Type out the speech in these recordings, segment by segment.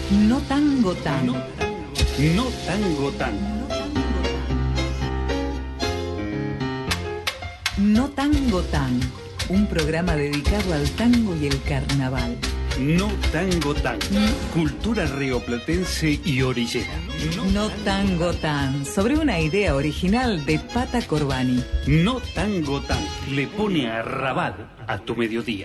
No tango tan. No tango tan. No tango tan. Un programa dedicado al tango y el carnaval. No tango tan. Cultura rioplatense y orillera. No tango tan. Sobre una idea original de Pata Corbani. No tango tan. Le pone a Rabat a tu mediodía.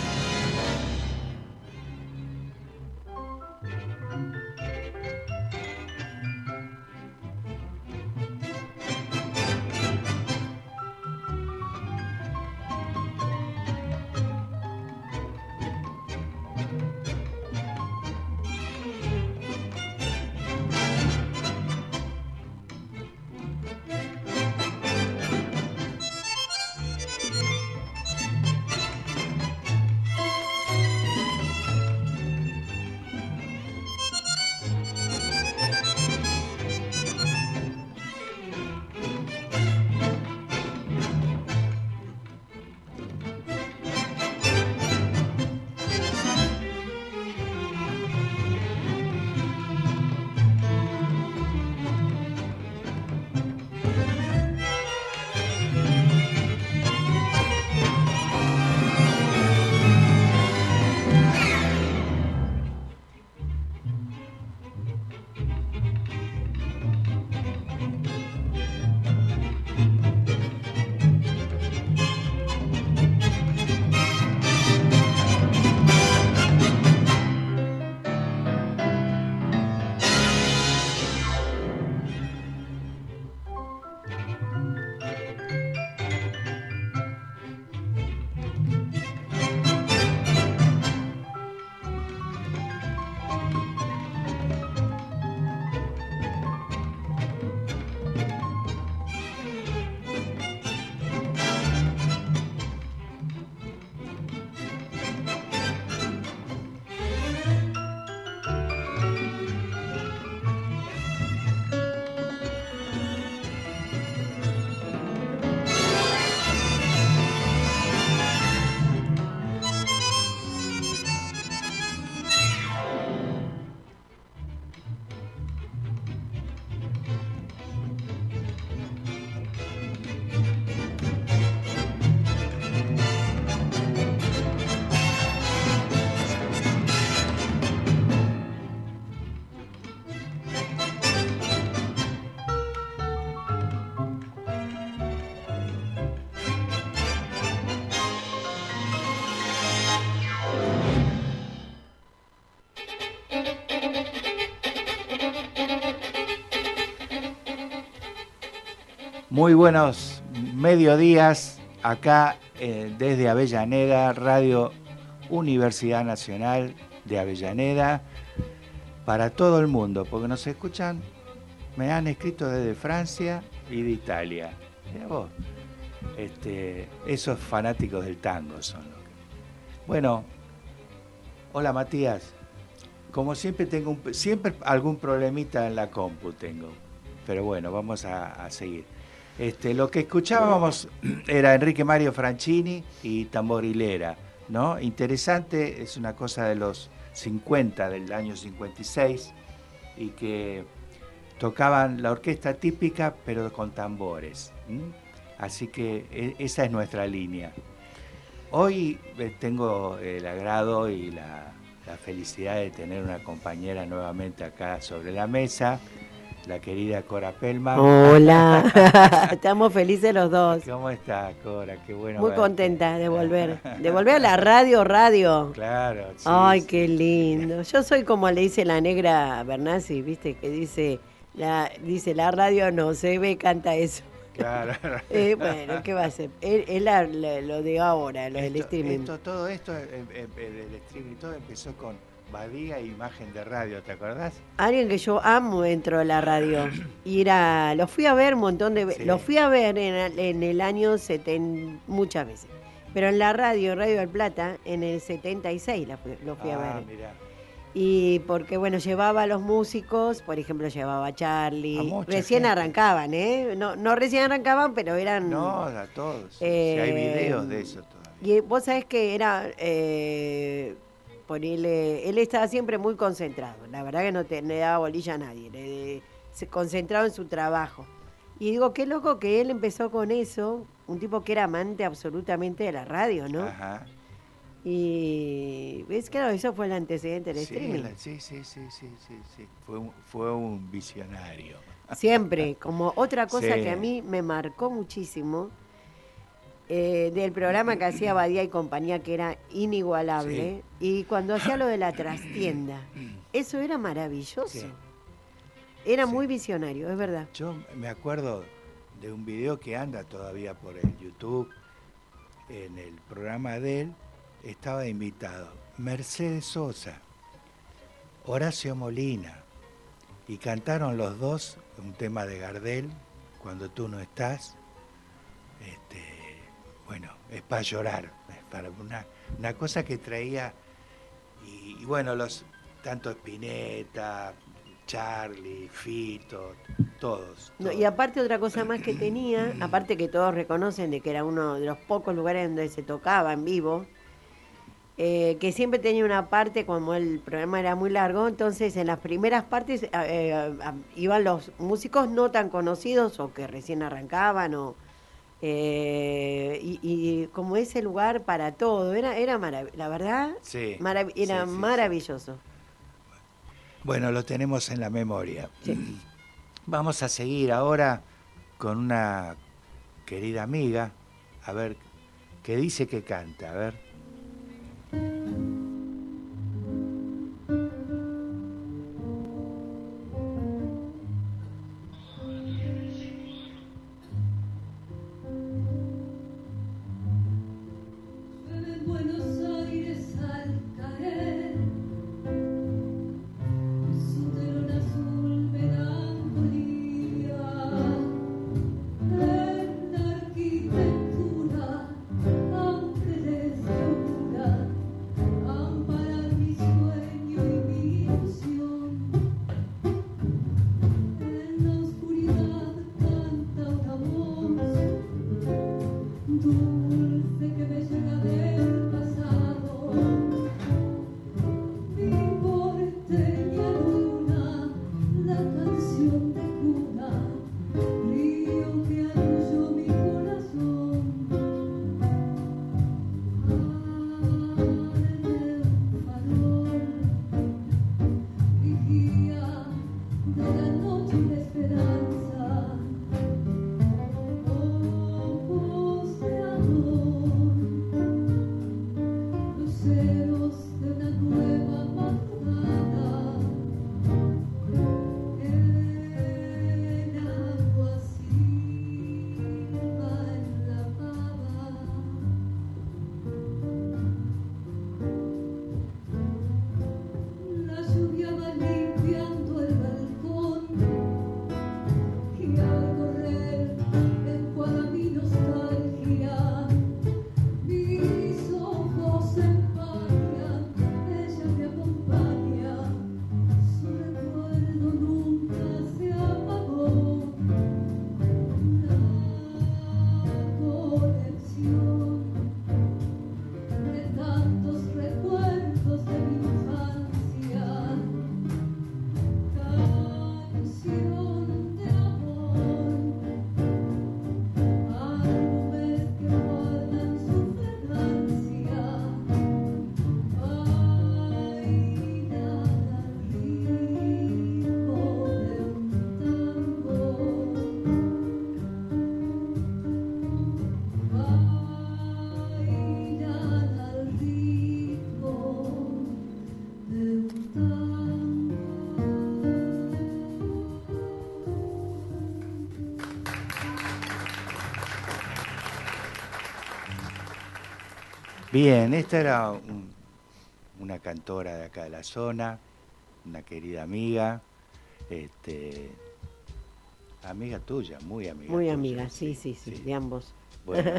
Muy buenos mediodías acá desde Avellaneda, Radio Universidad Nacional de Avellaneda, para todo el mundo, porque nos escuchan, me han escrito desde Francia y de Italia. Mirá vos, esos fanáticos del tango son los que... Bueno, hola Matías, como siempre siempre algún problemita en la compu tengo, pero bueno, vamos a seguir. Lo que escuchábamos era Enrique Mario Franchini y Tamborilera, ¿no? Interesante, es una cosa de los 50, del año 56, y que tocaban la orquesta típica, pero con tambores. Así que esa es nuestra línea. Hoy tengo el agrado y la felicidad de tener una compañera nuevamente acá sobre la mesa, la querida Cora Pelman. Hola, estamos felices los dos. ¿Cómo estás, Cora? Qué bueno Muy verte. contenta de volver. De volver a la radio. Claro, sí. Ay, sí. qué lindo. Yo soy como le dice la negra Bernasi, ¿viste? Que dice la radio no se ve, canta eso. Claro. Bueno, ¿qué va a ser? Es lo de ahora, lo del streaming. Todo esto, el streaming, todo empezó con Badía e Imagen de Radio, ¿te acordás? Alguien que yo amo dentro de la radio. Y lo fui a ver un montón de veces. Sí. Lo fui a ver en el año 70, muchas veces. Pero en la Radio del Plata, en el 76 lo fui a ver. Mirá. Y porque, bueno, llevaba a los músicos, por ejemplo, llevaba a Charlie. A mucha Recién gente. arrancaban, ¿eh? No recién arrancaban, pero eran... No, a todos. Sí, hay videos de eso todavía. Y vos sabés que era... él estaba siempre muy concentrado. La verdad que no le daba bolilla a nadie. Se concentraba en su trabajo. Y digo, qué loco que él empezó con eso, un tipo que era amante absolutamente de la radio, ¿no? Ajá. Y ves, claro, eso fue el antecedente del streaming. Sí. Fue un visionario. Siempre, como otra cosa Sí. que a mí me marcó muchísimo, del programa que hacía Badía y compañía, que era inigualable, y cuando hacía lo de la trastienda, eso era maravilloso. Sí. Era Sí. muy visionario, es verdad. Yo me acuerdo de un video que anda todavía por el YouTube. En el programa de él estaba invitado Mercedes Sosa, Horacio Molina, y cantaron los dos un tema de Gardel, Cuando tú no estás. Bueno, es para llorar, es para una cosa que traía, y bueno, tanto Spinetta, Charlie, Fito, todos. No, y aparte otra cosa más que tenía, aparte que todos reconocen de que era uno de los pocos lugares donde se tocaba en vivo, que siempre tenía una parte, como el programa era muy largo, entonces en las primeras partes iban los músicos no tan conocidos o que recién arrancaban, y como ese lugar para todo, era maravilloso, la verdad, Sí, era sí. maravilloso. Bueno, lo tenemos en la memoria. Sí. Vamos a seguir ahora con una querida amiga, a ver, qué dice que canta, a ver. Bien, esta era una cantora de acá de la zona, una querida amiga, amiga tuya, muy amiga. Muy tuya, amiga, sí, de ambos. Bueno,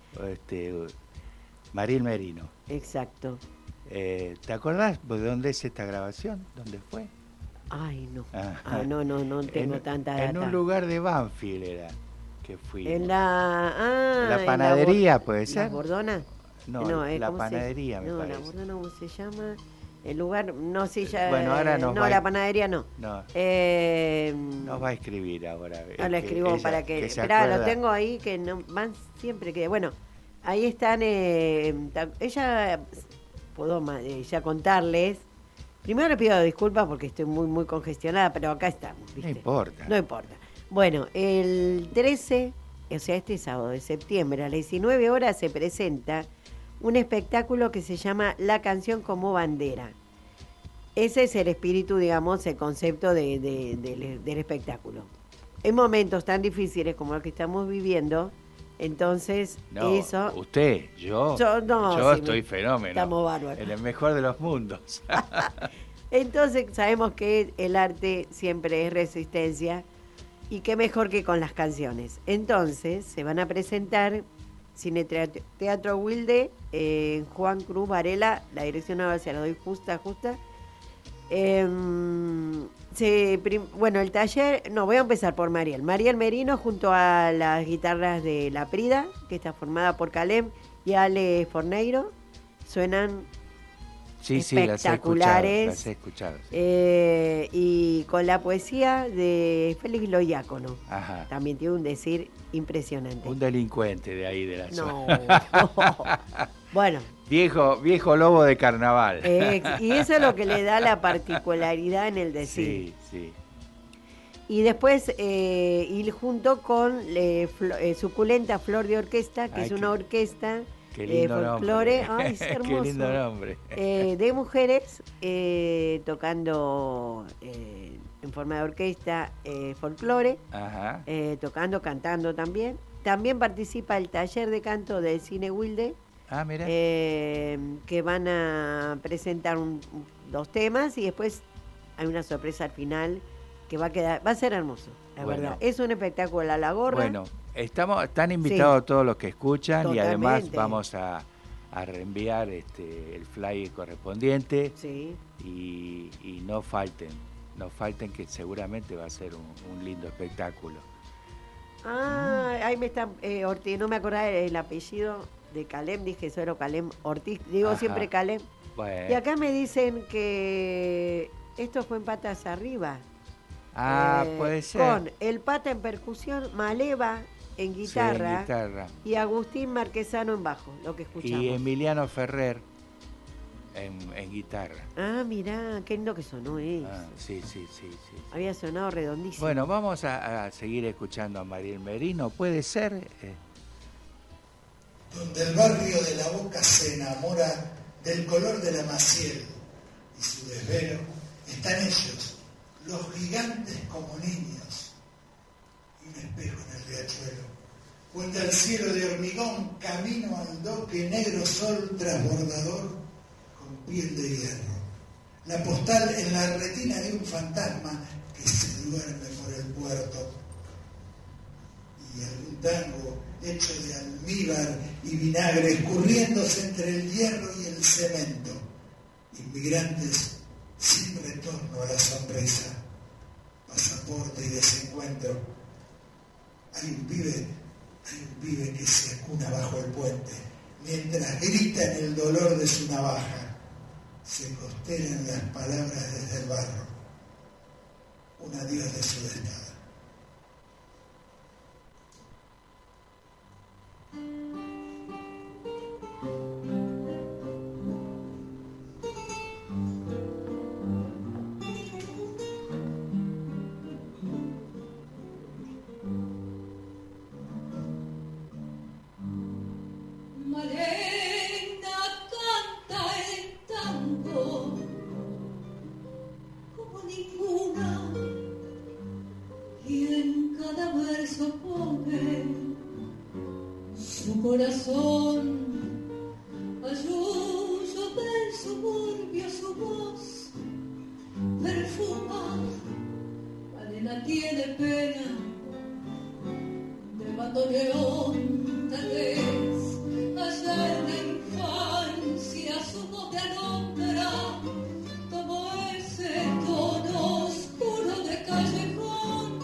Maril Merino. Exacto. ¿Te acordás de dónde es esta grabación? ¿Dónde fue? Ay, no. Ajá. No tengo tanta data. En un lugar de Banfield era que fui. En la panadería, ¿puede ser? ¿La Bordona? No, la panadería, me no, parece. la Bordona, ¿cómo se llama? El lugar, no sé, ya... Bueno, ahora nos va la panadería no. No. Nos va a escribir ahora. Lo escribo para que... Esperá, lo tengo ahí, que no van siempre que... Bueno, ahí están... ella... Puedo ya contarles. Primero le pido disculpas porque estoy muy, muy congestionada, pero acá estamos, ¿viste? No importa. No importa. Bueno, el 13, o sea, este sábado de septiembre, a las 19 horas se presenta un espectáculo que se llama La Canción como Bandera. Ese es el espíritu, digamos, el concepto del espectáculo. En momentos tan difíciles como los que estamos viviendo, entonces No, eso... usted, yo estoy fenómeno. Estamos bárbaros. En el mejor de los mundos. Entonces sabemos que el arte siempre es resistencia y qué mejor que con las canciones. Entonces se van a presentar Cine Teatro Wilde, Juan Cruz Varela, la dirección ahora se la doy justa. Bueno, el taller, no, voy a empezar por Mariel Merino junto a las guitarras de La Prida, que está formada por Calem y Ale Forneiro, suenan espectaculares. Las he escuchado. Sí. Y con la poesía de Félix Loiácono. Ajá. También tiene un decir impresionante. Un delincuente de ahí de la No. zona. Bueno. Viejo lobo de carnaval. Y eso es lo que le da la particularidad en el decir. Sí. Y después, ir junto con Suculenta Flor de Orquesta, que es una orquesta de folclore. Ay, es hermoso. Qué lindo nombre. De mujeres tocando en forma de orquesta folclore, Ajá. tocando, cantando también. También participa el taller de canto del Cine Wilde. Ah, mira. Que van a presentar dos temas y después hay una sorpresa al final que va a ser hermoso, la verdad. Es un espectáculo a la gorra. Bueno, están invitados todos los que escuchan. Totalmente. Y además vamos a reenviar el flyer correspondiente. Sí. Y no falten que seguramente va a ser un lindo espectáculo. Ahí me están, Ortiz, no me acordaba el apellido de Calem, dije solo Calem Ortiz, digo siempre Calem. Bueno. Y acá me dicen que esto fue en Patas Arriba. Puede ser. Con el Pata en percusión, Maleva en guitarra, y Agustín Marquesano en bajo, lo que escuchamos. Y Emiliano Ferrer en guitarra. Mirá, qué lindo que sonó eso. Sí. Había sonado redondísimo. Bueno, vamos a seguir escuchando a Mariel Merino, ¿puede ser? Donde el barrio de La Boca se enamora del color de la Maciel y su desvelo, están ellos, los gigantes como niños, y un espejo en el riachuelo. Cuenta el cielo de hormigón, camino al doque, negro sol transbordador con piel de hierro. La postal en la retina de un fantasma que se duerme por el puerto. Y algún tango hecho de almíbar y vinagre, escurriéndose entre el hierro y el cemento. Inmigrantes sin retorno a la sonrisa, pasaporte y desencuentro. Hay un pibe que se acuna bajo el puente, mientras grita en el dolor de su navaja. Se constelan las palabras desde el barro. Un adiós de su destada. Corazón, ayuso del suburbio, su voz perfuma, la nena tiene pena de bandoneón, tal vez allá en la infancia su voz te alumbra como ese tono oscuro de callejón.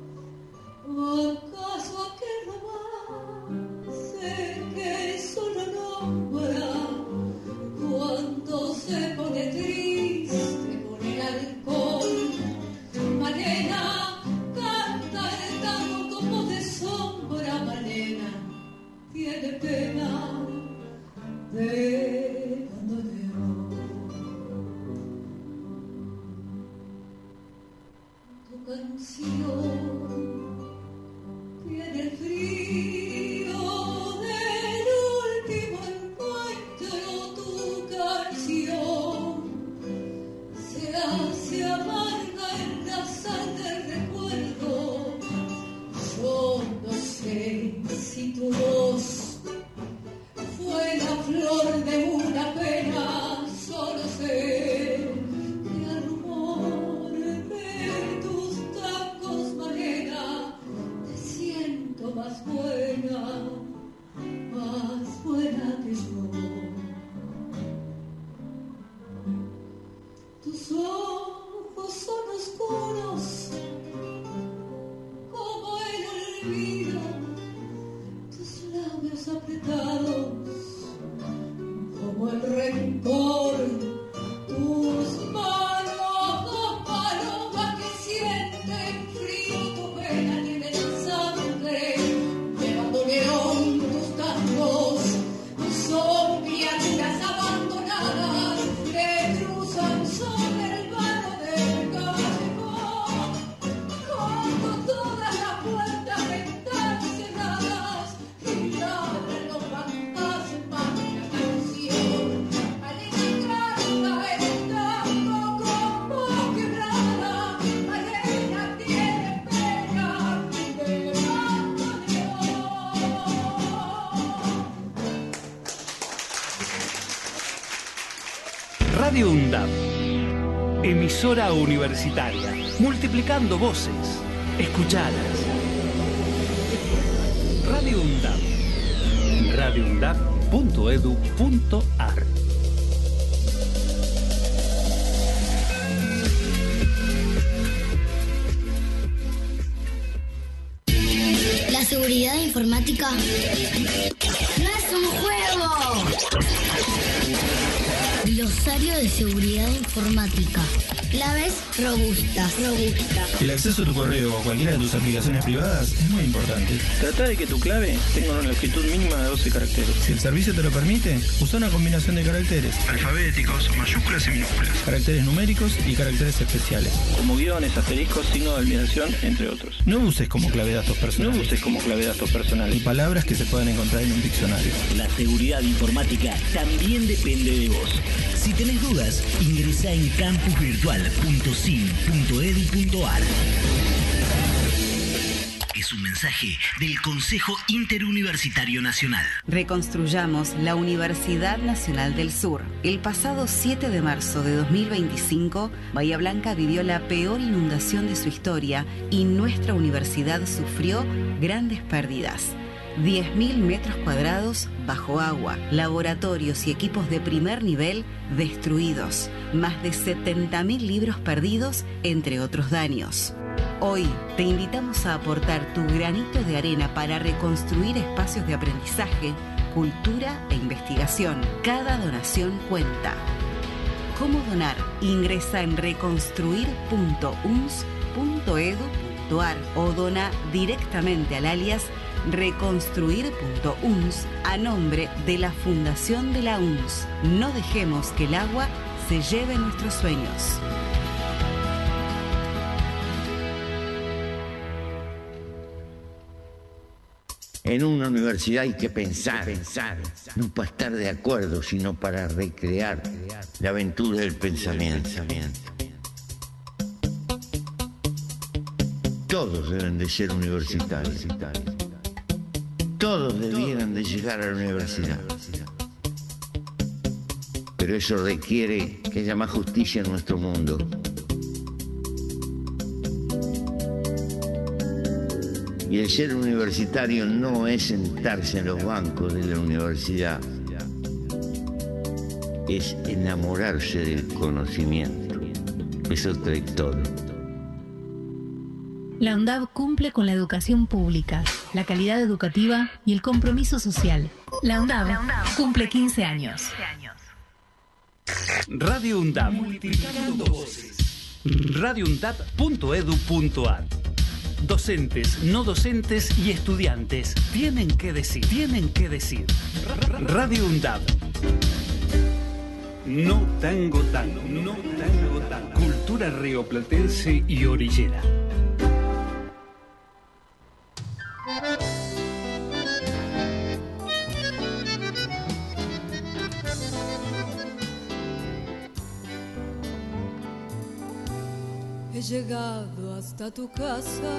¿Acaso aquel romance que solo nombra cuando se pone triste? Radio UNDAB, emisora universitaria, multiplicando voces, escuchadas. Radio UNDAB, radioundab.edu.ar. La seguridad informática no es un juego. Glosario de seguridad informática. Claves robustas. El acceso a tu correo o a cualquiera de tus aplicaciones privadas es muy importante. Trata de que tu clave tenga una longitud mínima de 12 caracteres. Si el servicio te lo permite, usa una combinación de caracteres alfabéticos, mayúsculas y minúsculas, caracteres numéricos y caracteres especiales, como guiones, asteriscos, signo de admiración, entre otros. No uses como clave datos personales. Y palabras que se puedan encontrar en un diccionario. La seguridad informática también depende de vos. Si tenés dudas, ingresa en campusvirtual.sin.edu.ar. Es un mensaje del Consejo Interuniversitario Nacional. Reconstruyamos la Universidad Nacional del Sur. El pasado 7 de marzo de 2025, Bahía Blanca vivió la peor inundación de su historia y nuestra universidad sufrió grandes pérdidas. 10.000 metros cuadrados bajo agua, laboratorios y equipos de primer nivel destruidos, más de 70.000 libros perdidos, entre otros daños. Hoy te invitamos a aportar tu granito de arena para reconstruir espacios de aprendizaje, cultura e investigación. Cada donación cuenta. ¿Cómo donar? Ingresa en reconstruir.uns.edu.ar o dona directamente al alias reconstruir.uns a nombre de la Fundación de la UNS. No dejemos que el agua se lleve nuestros sueños. En una universidad hay que pensar, no para estar de acuerdo, sino para recrear la aventura del pensamiento. Todos deben de ser universitarios. Todos debieran de llegar a la universidad. Pero eso requiere que haya más justicia en nuestro mundo. Y el ser universitario no es sentarse en los bancos de la universidad, es enamorarse del conocimiento. Eso trae todo. La UNDAB cumple con la educación pública, la calidad educativa y el compromiso social. La UNDAB cumple 15 años. Radio UNDAB, multiplicando voces. radioundab.edu.ar. Docentes, no docentes y estudiantes tienen que decir. Radio UNDAB. No tango tango. Cultura rioplatense y orillera. he llegado hasta tu casa.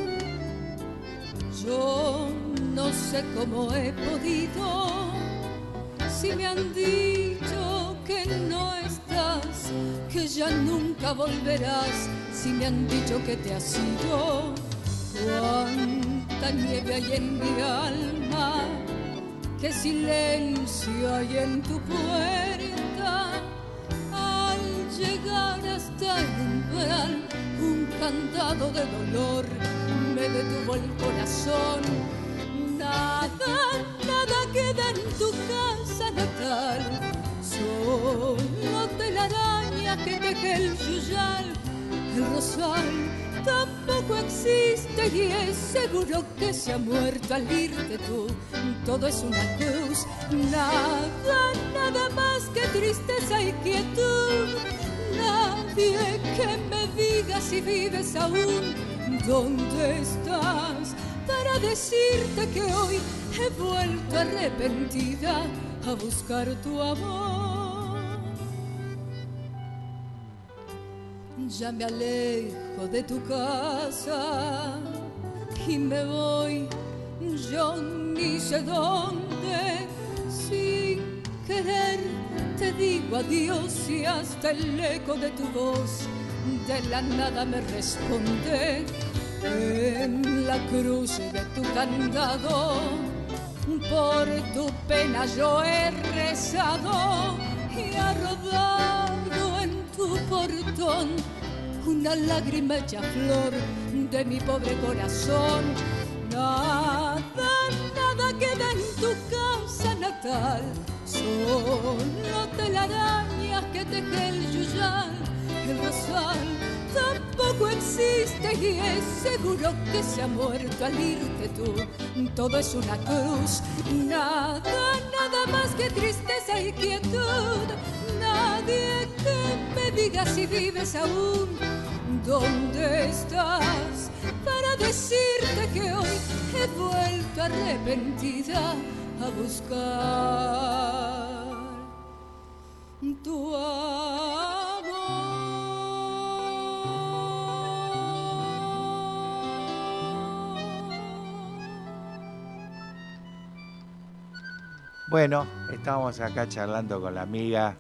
Yo no sé cómo he podido, si me han dicho que no estás, que ya nunca volverás, si me han dicho que te has ido. Cuánta nieve hay en mi alma, qué silencio hay en tu puerta. Al llegar hasta el umbral, un candado de dolor me detuvo el corazón. Nada, nada queda en tu casa natal, solo telaraña que teje el yuyal. El rosal tampoco existe y es seguro que se ha muerto al irte tú. Todo es una cruz, nada, nada más que tristeza y quietud. Nadie que me diga si vives aún, ¿dónde estás? Para decirte que hoy he vuelto arrepentida a buscar tu amor. Ya me alejo de tu casa y me voy, yo ni sé dónde. Sin querer te digo adiós y hasta el eco de tu voz de la nada me responde. En la cruz de tu candado, por tu pena yo he rezado y ha rodado en tu portón una lágrima hecha flor de mi pobre corazón. Nada, nada queda en tu casa natal, solo telarañas que teje el yuyal. El rosal tampoco existe y es seguro que se ha muerto al irte tú. Todo es una cruz, nada, nada más que tristeza y quietud. Nadie que me diga si vives aún, ¿dónde estás? Para decirte que hoy he vuelto arrepentida a buscar tu amor. Bueno, estábamos acá charlando con la amiga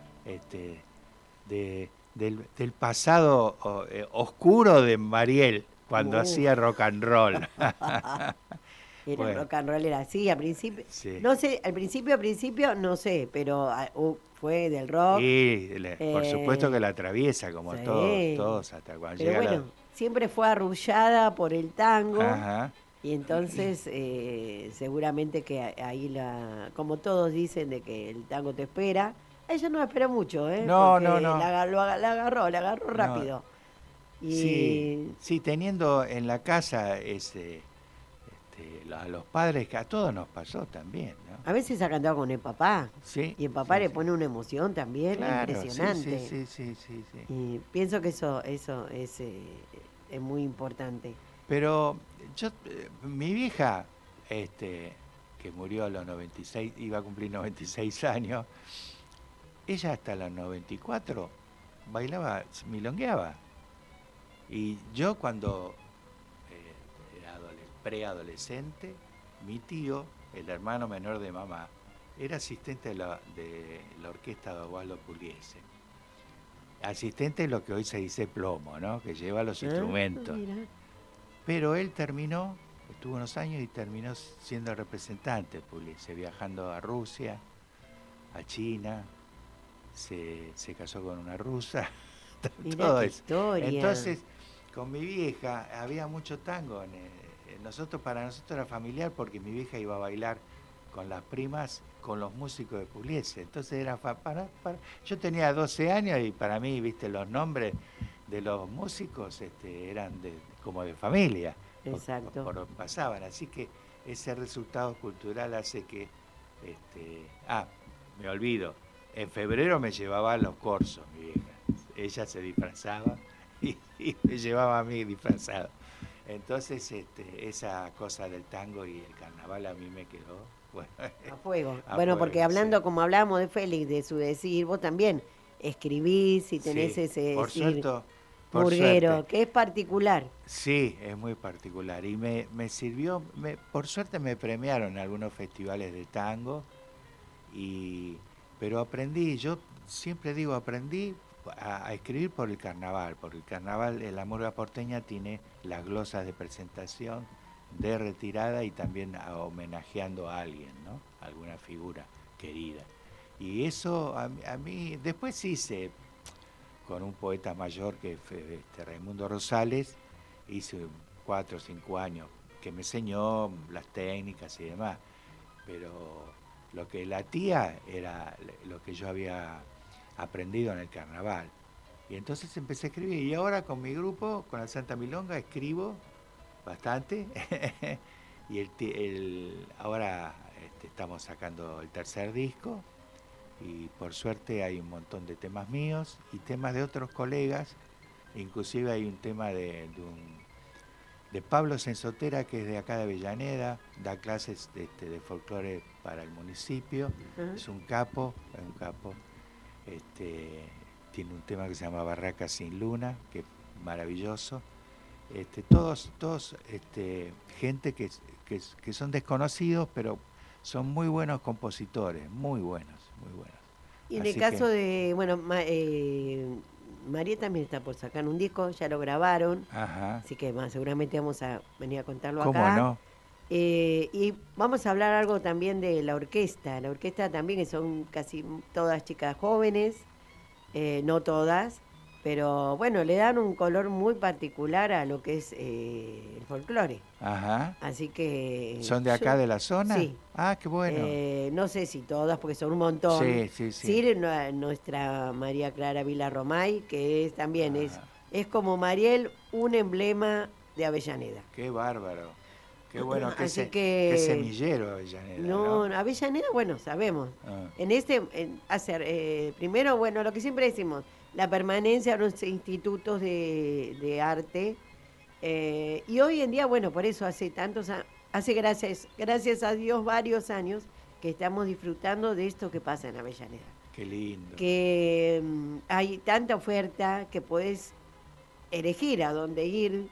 del pasado oscuro de Mariel cuando hacía rock and roll. Bueno. Rock and roll era así, al principio. Sí. No sé, al principio no sé, pero fue del rock. Sí, por supuesto que la atraviesa como sí. todos hasta cuando pero llega bueno, siempre fue arrullada por el tango. Ajá. Y entonces seguramente que ahí como todos dicen de que el tango te espera, ella no espera mucho, No. La agarró rápido. No. Y... Sí, teniendo en la casa a los padres, que a todos nos pasó también, ¿no? A veces ha cantado con el papá. Sí. Y el papá le pone una emoción también, claro, impresionante. Sí. Y pienso que eso es muy importante. Pero mi vieja, que murió a los 96, iba a cumplir 96 años, ella hasta los 94 bailaba, milongueaba. Y yo cuando era preadolescente, mi tío, el hermano menor de mamá, era asistente de la orquesta de Osvaldo Pugliese. Asistente es lo que hoy se dice plomo, ¿no? Que lleva los instrumentos. Mira. Pero él estuvo unos años y terminó siendo representante de Pugliese, viajando a Rusia, a China, se casó con una rusa, todo eso. Historia. Entonces, con mi vieja había mucho tango. Para nosotros era familiar porque mi vieja iba a bailar con las primas, con los músicos de Pugliese. Entonces era yo tenía 12 años y para mí, viste, los nombres de los músicos eran como de familia. Exacto. Pasaban, así que ese resultado cultural hace que me olvido, en febrero me llevaba a los corsos mi vieja, ella se disfrazaba y me llevaba a mí disfrazado. Entonces esa cosa del tango y el carnaval a mí me quedó a fuego. Bueno, porque hablando, como hablábamos de Félix, de su decir, vos también escribís y tenés ese por decir. cierto, murguero, suerte. que es particular. Sí, es muy particular. Y me sirvió, por suerte me premiaron en algunos festivales de tango, pero aprendí, yo siempre digo, aprendí a escribir por el carnaval, porque el carnaval, la murga porteña tiene las glosas de presentación, de retirada y también homenajeando a alguien, ¿no? Alguna figura querida. Y eso a mí, después hice con un poeta mayor que fue Raimundo Rosales, hice 4 o 5 años, que me enseñó las técnicas y demás, pero lo que latía era lo que yo había aprendido en el carnaval. Y entonces empecé a escribir, y ahora con mi grupo, con la Santa Milonga, escribo bastante, y ahora estamos sacando el tercer disco, y por suerte hay un montón de temas míos y temas de otros colegas, inclusive hay un tema de Pablo Sensotera, que es de acá de Avellaneda, da clases de folclore para el municipio, es un capo, tiene un tema que se llama Barraca sin Luna, que es maravilloso. Todos gente que son desconocidos, pero son muy buenos compositores, muy buenos. Y en el caso de, bueno, María también está por sacar un disco, ya lo grabaron, así que seguramente vamos a venir a contarlo acá. ¿Cómo no? Y vamos a hablar algo también de la orquesta también, que son casi todas chicas jóvenes, no todas, pero bueno, le dan un color muy particular a lo que es el folclore. Ajá. Así que... ¿Son de acá de la zona? Sí. Ah, qué bueno. No sé si todas, porque son un montón. Sí. Sí, nuestra María Clara Villarromay, que es también es como Mariel, un emblema de Avellaneda. Qué bárbaro. Qué bueno, Así qué semillero Avellaneda. No, Avellaneda, bueno, sabemos. Primero, bueno, lo que siempre decimos, la permanencia de los institutos de arte. Y hoy en día, bueno, por eso hace gracias a Dios, varios años que estamos disfrutando de esto que pasa en Avellaneda. Qué lindo. Que hay tanta oferta que podés elegir a dónde ir,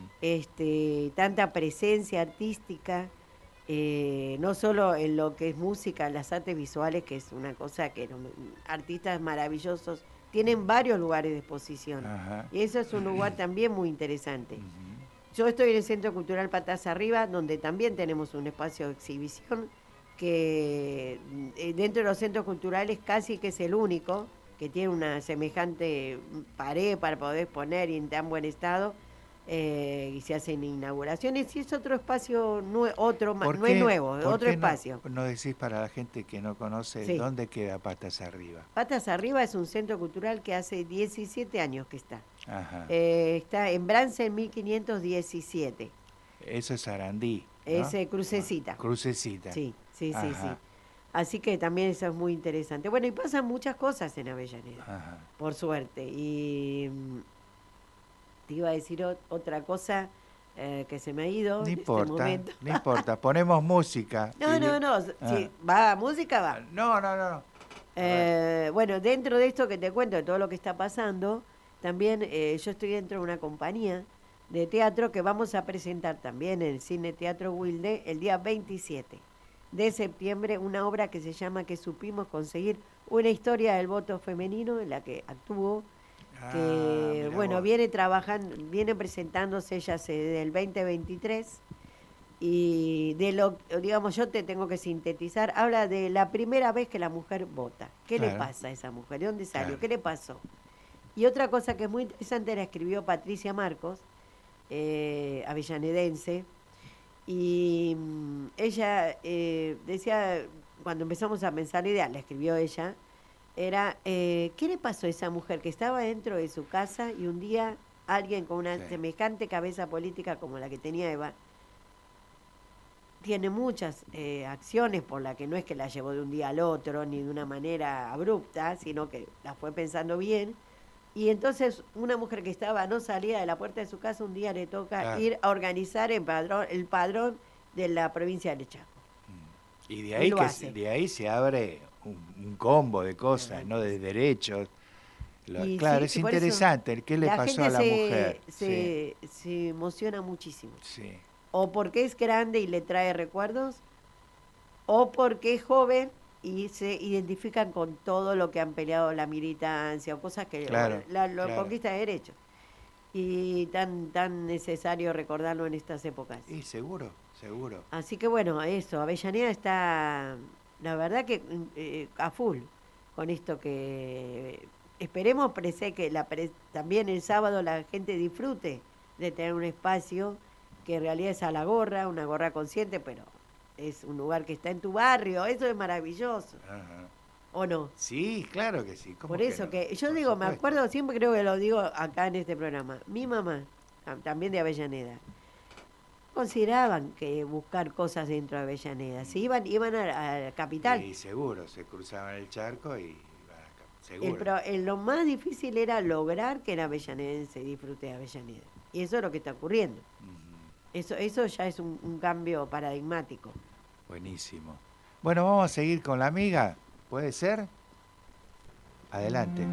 tanta presencia artística, no solo en lo que es música, las artes visuales, que es una cosa que artistas maravillosos tienen varios lugares de exposición. Y eso es un lugar también muy interesante. Yo estoy en el Centro Cultural Patas Arriba, donde también tenemos un espacio de exhibición que dentro de los centros culturales casi que es el único que tiene una semejante pared para poder exponer y en tan buen estado, y se hacen inauguraciones, y es otro espacio, no es nuevo, otro espacio. No decís para la gente que no conoce, ¿dónde queda Patas Arriba? Patas Arriba es un centro cultural que hace 17 años que está. Está en Bransen 1517. Eso es Sarandí, ¿no? Es Crucecita. Crucecita. Sí. Así que también eso es muy interesante. Bueno, y pasan muchas cosas en Avellaneda, por suerte. Y te iba a decir otra cosa que se me ha ido. No importa, ponemos música. No, si va música, va. No. Bueno, dentro de esto que te cuento, de todo lo que está pasando, también yo estoy dentro de una compañía de teatro que vamos a presentar también en el Cine Teatro Wilde el día 27 de septiembre, una obra que se llama Que supimos conseguir, una historia del voto femenino en la que actuó, que bueno, viene presentándose ya desde el 2023, y digamos, yo te tengo que sintetizar, habla de la primera vez que la mujer vota. ¿Qué le pasa a esa mujer? ¿De dónde salió? ¿Qué le pasó? Y otra cosa que es muy interesante la escribió Patricia Marcos, avellanedense, y ella decía, cuando empezamos a pensar la idea, la escribió ella, era, ¿qué le pasó a esa mujer que estaba dentro de su casa y un día alguien con una semejante cabeza política como la que tenía Eva, tiene muchas acciones por las que no es que la llevó de un día al otro ni de una manera abrupta, sino que la fue pensando bien? Y entonces una mujer que no salía de la puerta de su casa, un día le toca ir a organizar el padrón de la provincia de Chaco. Y de ahí se abre un combo de cosas, ¿no? De derechos. Claro, sí, es por eso interesante. ¿Qué le pasó a la mujer? Se emociona muchísimo. Sí. O porque es grande y le trae recuerdos, o porque es joven y se identifican con todo lo que han peleado la militancia o cosas que Claro, lo conquista de derechos. Y tan necesario recordarlo en estas épocas. Y seguro. Así que bueno, eso, Avellaneda está, la verdad que a full con esto que esperemos que también el sábado la gente disfrute de tener un espacio que en realidad es a la gorra, una gorra consciente, pero es un lugar que está en tu barrio, eso es maravilloso. Ajá. ¿O no? Sí, claro que sí. Por eso que yo digo, me acuerdo, siempre creo que lo digo acá en este programa, mi mamá, también de Avellaneda, consideraban que buscar cosas dentro de Avellaneda, se iban a la capital. Sí, seguro, se cruzaban el charco y iban seguro. Lo más difícil era lograr que el avellanedense disfrute de Avellaneda. Y eso es lo que está ocurriendo. Eso ya es un cambio paradigmático. Buenísimo. Bueno, vamos a seguir con la amiga. ¿Puede ser? Adelante.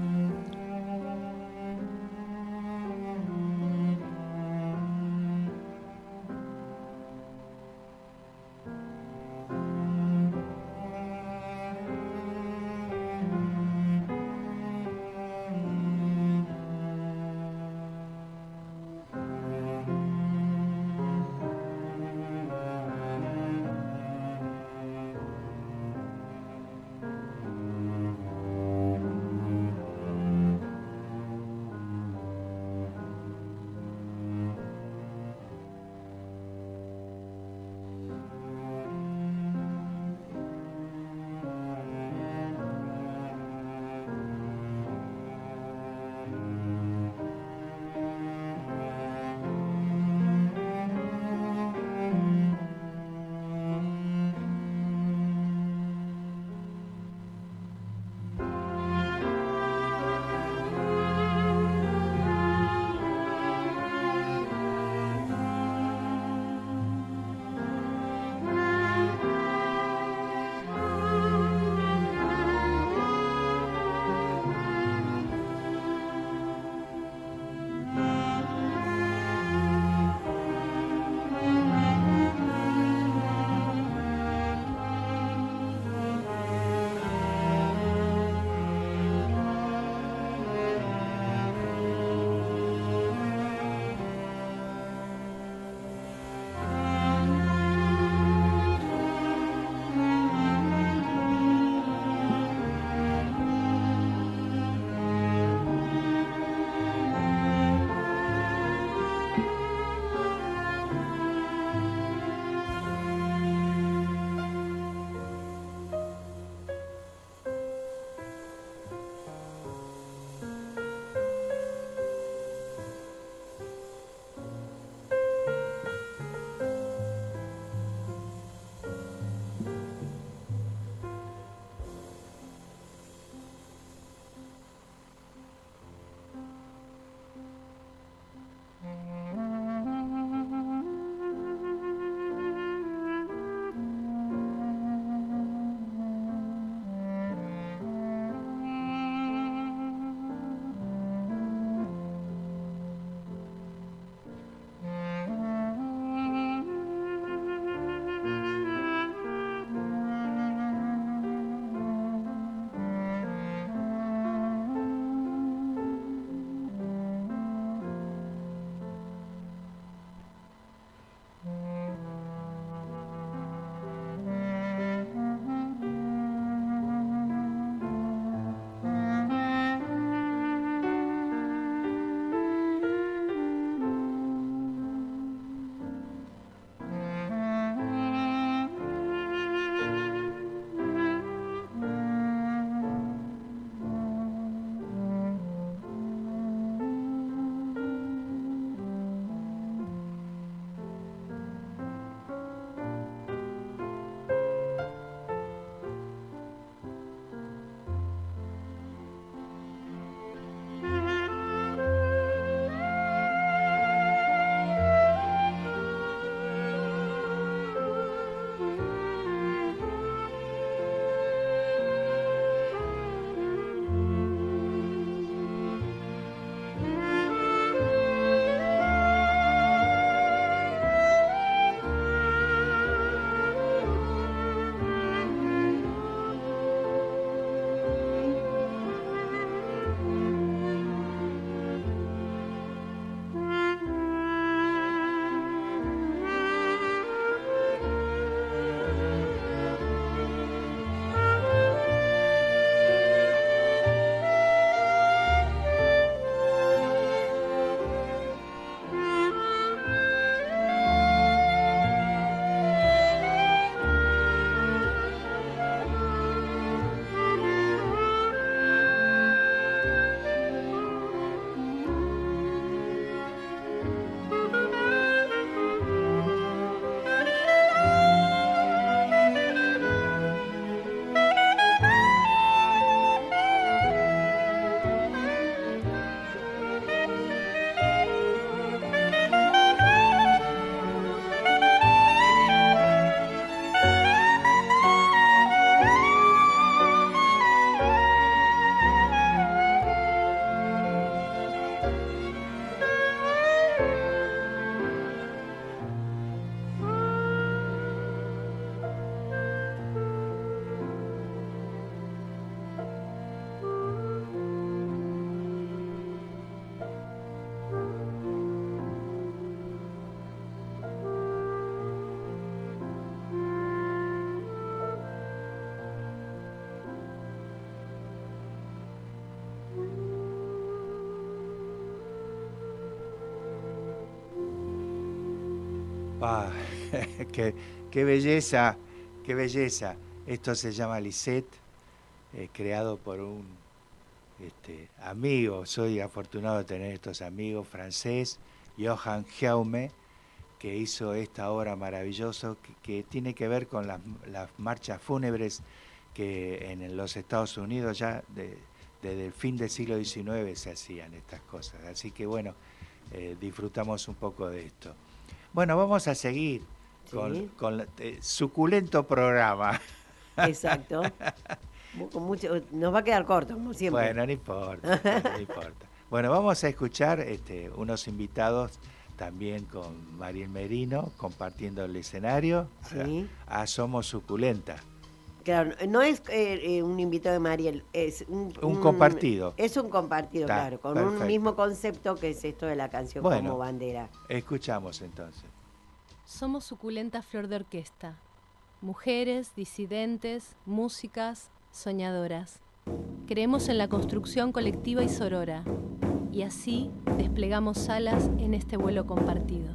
Ah, qué belleza, qué belleza. Esto se llama Lisette, creado por un amigo. Soy afortunado de tener estos amigos, francés, Johan Jaume, que hizo esta obra maravillosa que tiene que ver con las marchas fúnebres que en los Estados Unidos ya desde el fin del siglo XIX se hacían estas cosas. Así que bueno, disfrutamos un poco de esto. Bueno, vamos a seguir con suculento programa. Exacto. Nos va a quedar corto, como siempre. Bueno, no importa, no importa. Bueno, vamos a escuchar unos invitados también con Mariel Merino, compartiendo el escenario. Sí. A Somos Suculenta. Claro, no es un invitado de Mariel, es un compartido. Es un compartido, claro, con perfecto. un mismo concepto que es esto de la canción como bandera. Escuchamos entonces. Somos Suculenta Flor de Orquesta. Mujeres, disidentes, músicas, soñadoras. Creemos en la construcción colectiva y sorora, y así desplegamos alas en este vuelo compartido.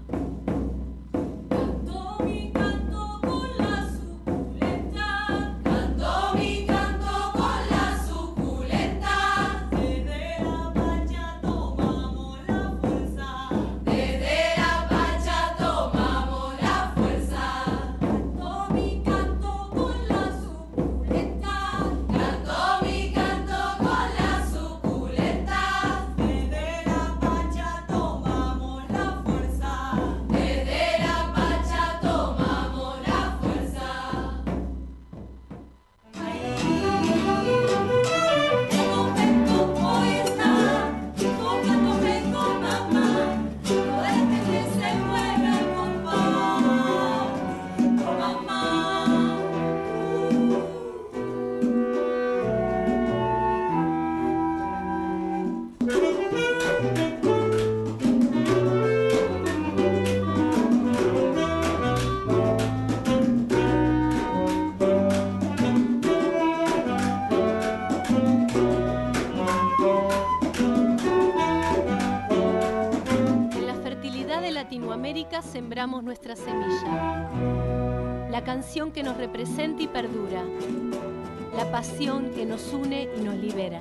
Sembramos nuestra semilla, la canción que nos representa y perdura, la pasión que nos une y nos libera.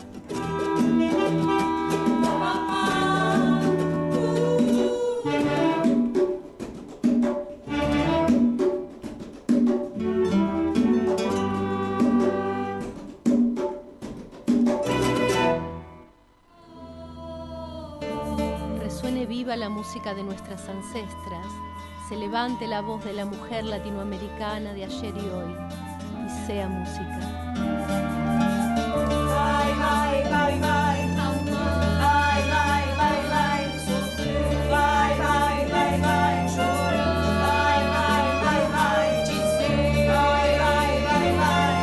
Resuene viva la música de nuestras ancestras, se levante la voz de la mujer latinoamericana de ayer y hoy, y sea música. Bye, bye, bye, bye. Bye, bye, bye, bye. Bye, bye, bye, bye. Bye, bye, bye, bye. Bye, bye, bye, bye.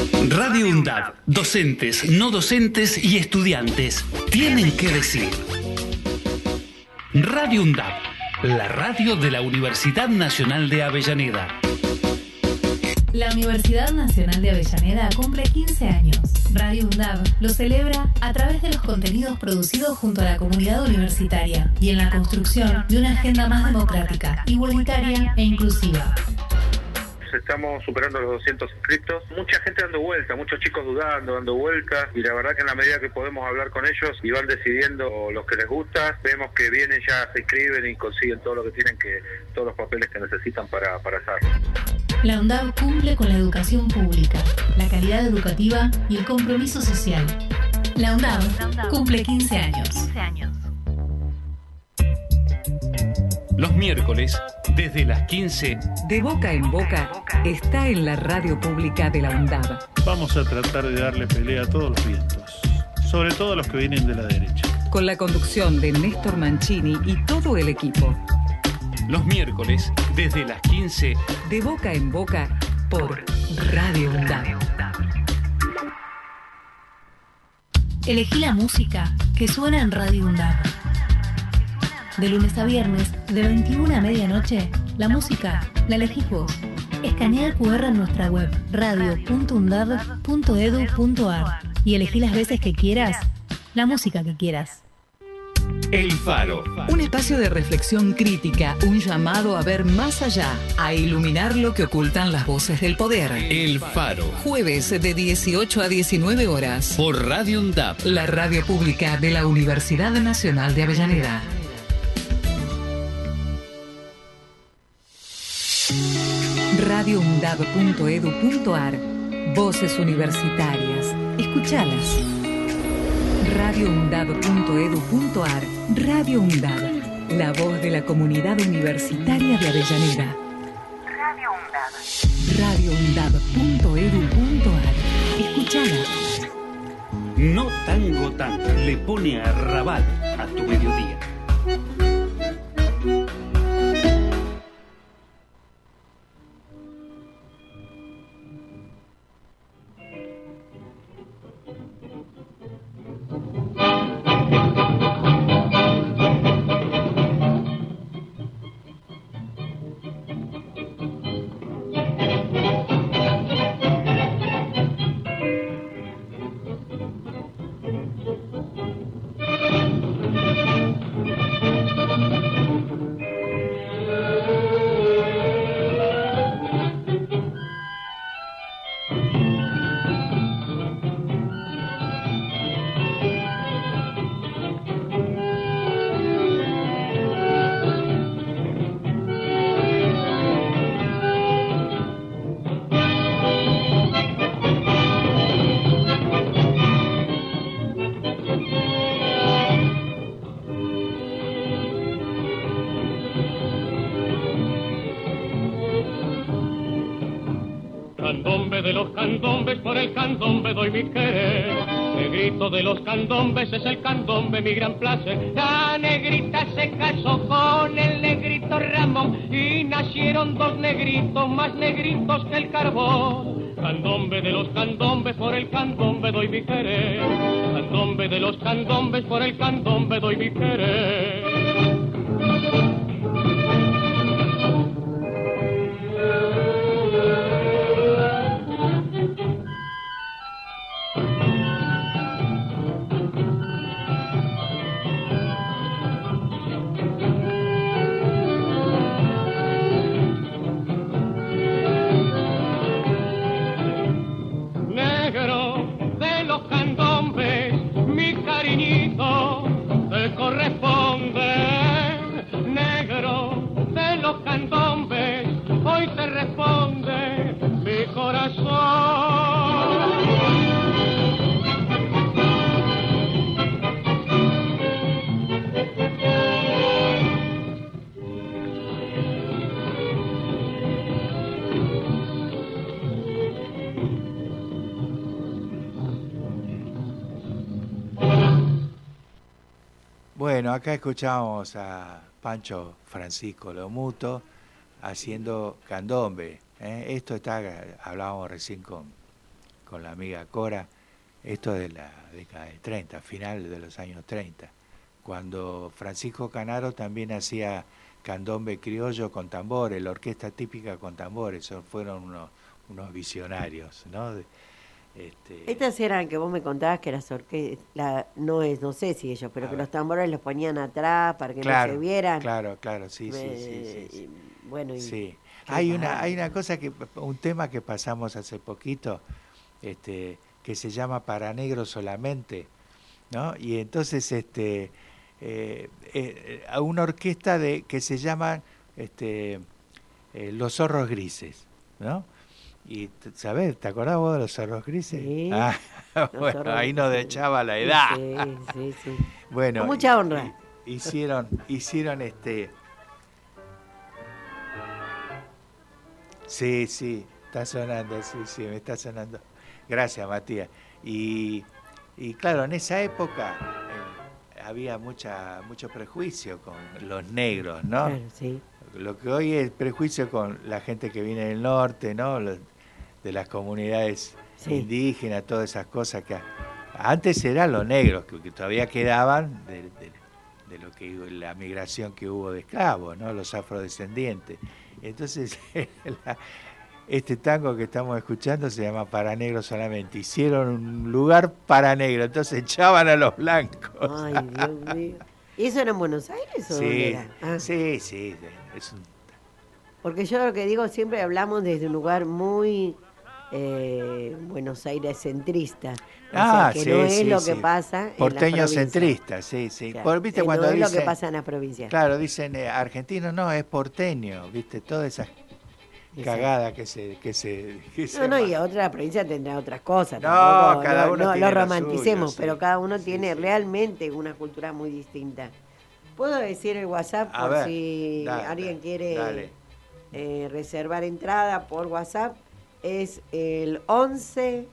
Radio UNDAD, docentes, no docentes y estudiantes tienen que decir. Radio UNDAB, la radio de la Universidad Nacional de Avellaneda. La Universidad Nacional de Avellaneda cumple 15 años. Radio UNDAB lo celebra a través de los contenidos producidos junto a la comunidad universitaria y en la construcción de una agenda más democrática, igualitaria e inclusiva. Estamos superando los 200 inscritos, mucha gente dando vueltas, muchos chicos dudando, dando vueltas, y la verdad que en la medida que podemos hablar con ellos y van decidiendo los que les gusta, vemos que vienen, ya se inscriben y consiguen todo lo que tienen, todos los papeles que necesitan para hacerlo. La UNDAB cumple con la educación pública, la calidad educativa y el compromiso social. La UNDAB cumple 15 años. Los miércoles, desde las 15, De Boca en Boca está en la radio pública de la UNDAB. Vamos a tratar de darle pelea a todos los vientos, sobre todo a los que vienen de la derecha. Con la conducción de Néstor Mancini y todo el equipo. Los miércoles, desde las 15, De Boca en Boca por Radio UNDAB. Elegí la música que suena en Radio UNDAB. De lunes a viernes, de 21 a medianoche, la música la elegís vos. Escanea el QR en nuestra web radio.undab.edu.ar y elegí las veces que quieras, la música que quieras. El Faro. Un espacio de reflexión crítica, un llamado a ver más allá, a iluminar lo que ocultan las voces del poder. El Faro. Jueves de 18 a 19 horas. Por Radio UNDAB, la radio pública de la Universidad Nacional de Avellaneda. radioundab.edu.ar. Voces universitarias. Escuchalas. radioundab.edu.ar. Radio UNDAB, la voz de la comunidad universitaria de Avellaneda. radioundab.edu.ar. Escuchalas. No Tango Tango le pone a Raval a tu mediodía. De los candombes, por el candombe doy mi querer. Negrito de los candombes es el candombe mi gran placer. La negrita se casó con el negrito Ramón y nacieron dos negritos más negritos que el carbón. Candombe de los candombes, por el candombe doy mi querer. Candombe de los candombes, por el candombe doy mi querer. Bueno, acá escuchamos a Pancho Francisco Lomuto haciendo candombe. Esto hablábamos recién con la amiga Cora, esto de la década del 30, final de los años 30. cuando Francisco Canaro también hacía candombe criollo con tambores, la orquesta típica con tambores, fueron unos visionarios, ¿no? Estas eran que vos me contabas que las orquestas, no sé si ellos, pero que los tambores los ponían atrás para que no se vieran. Claro, sí. Bueno, sí. Hay una cosa un tema que pasamos hace poquito, que se llama Para Negros Solamente, ¿no? Y entonces a una orquesta que se llama Los Zorros Grises, ¿no? Y, ¿sabés? ¿Te acordás vos de Los Zorros Grises? Sí. Bueno, ahí nos echaba la edad. Sí. Bueno, con mucha honra. Hicieron Sí, está sonando, sí, me está sonando. Gracias, Matías. Y claro, en esa época había mucho prejuicio con los negros, ¿no? Claro, sí. Lo que hoy es prejuicio con la gente que viene del norte, ¿no? De las comunidades indígenas, todas esas cosas que antes eran los negros, que todavía quedaban de lo que la migración que hubo de esclavos, ¿no? Los afrodescendientes. Entonces, este tango que estamos escuchando se llama Para Negros Solamente. Hicieron un lugar para negros, entonces echaban a los blancos. Ay, Dios mío. ¿Y eso era en Buenos Aires o dónde era? Ah. Sí. Porque yo lo que digo, siempre hablamos desde un lugar muy Buenos Aires centrista. O sea, que no es lo que pasa porteño en centrista, sí. Claro, ¿Viste cuando no dicen, es lo que pasa en las provincias. Claro, dicen argentino, no, es porteño, ¿viste? Toda esa cagada que se No, y otra provincia tendrá otras cosas. No, tampoco, cada uno tiene lo lo romanticemos, suyo, pero cada uno tiene realmente una cultura muy distinta. ¿Puedo decir el WhatsApp por si alguien quiere reservar entrada por WhatsApp? Es el 11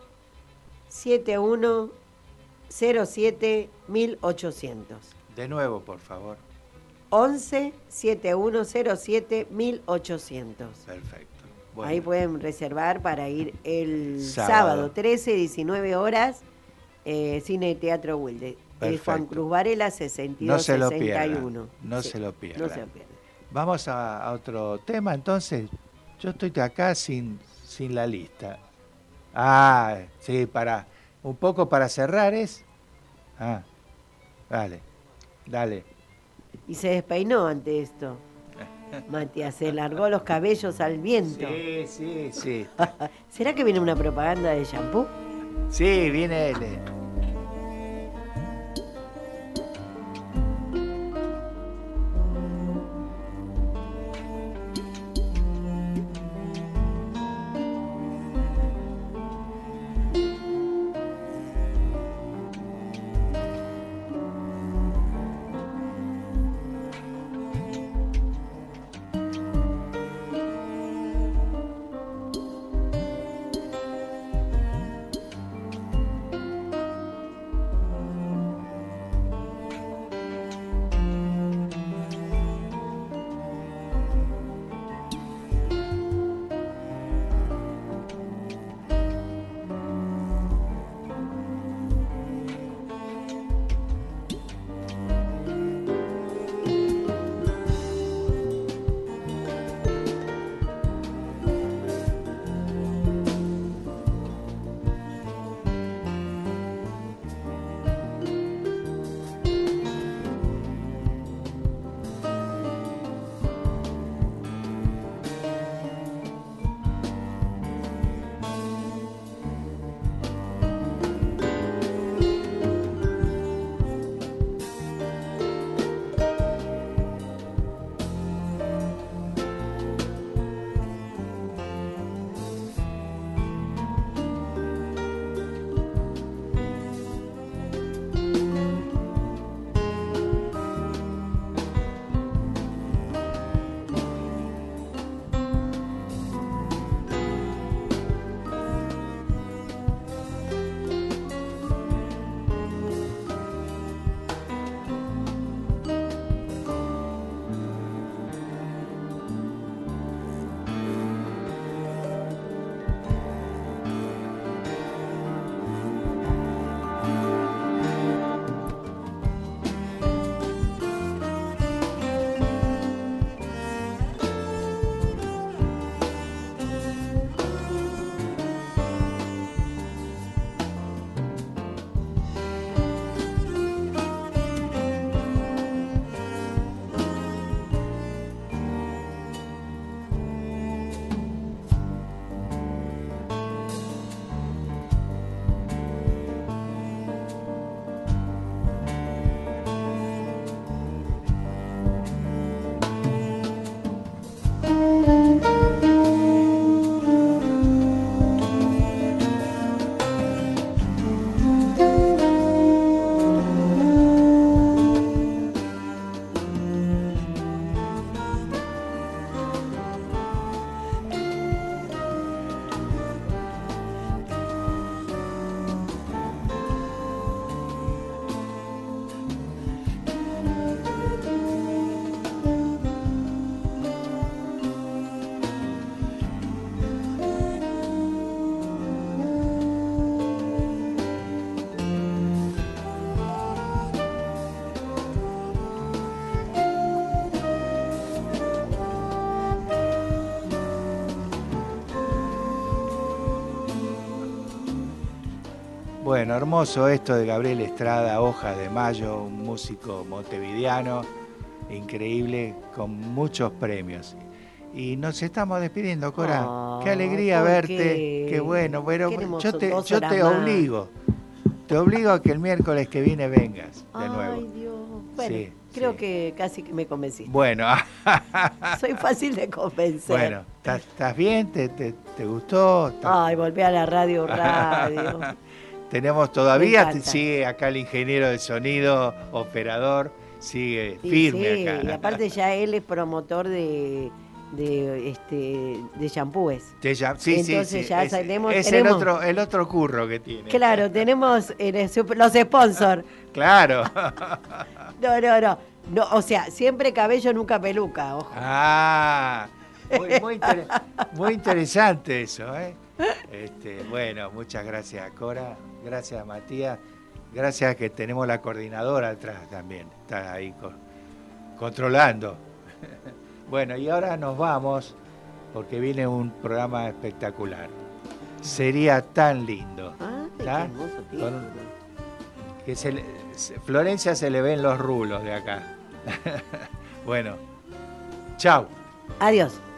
71 07 1800. De nuevo, por favor. 11 71 07 1800. Perfecto. Bueno. Ahí pueden reservar para ir el sábado 13, 19 horas, Cine Teatro Wilde. Juan Cruz Varela, 6261. No se lo pierdan. Vamos a otro tema, entonces. Yo estoy acá sin la lista. Sí, un poco para cerrar es. Dale. Y se despeinó ante esto. Matías, se largó los cabellos al viento. Sí. ¿Será que viene una propaganda de shampoo? Sí, viene. Bueno, hermoso esto de Gabriel Estrada, Hojas de Mayo, un músico montevideano, increíble, con muchos premios. Y nos estamos despidiendo, Cora. Qué alegría verte, qué bueno. Pero yo te obligo a que el miércoles que viene vengas de nuevo. Ay, Dios. Bueno, sí, creo que casi que me convenciste. Bueno. Soy fácil de convencer. Bueno, ¿estás bien? ¿Te gustó? Ay, volví a la radio. Tenemos todavía, sigue acá el ingeniero de sonido, operador, sigue firme acá. Y aparte ya él es promotor de shampoos. Entonces ya tenemos el otro curro que tiene. Claro, tenemos los sponsors. Claro. No, o sea, siempre cabello, nunca peluca, ojo. Muy interesante eso, ¿eh? Bueno, muchas gracias, Cora. Gracias, Matías. Gracias que tenemos la coordinadora atrás también. Está ahí controlando. Bueno, y ahora nos vamos porque viene un programa espectacular. Sería tan lindo. Que Florencia se le ven los rulos de acá. Bueno, chao. Adiós.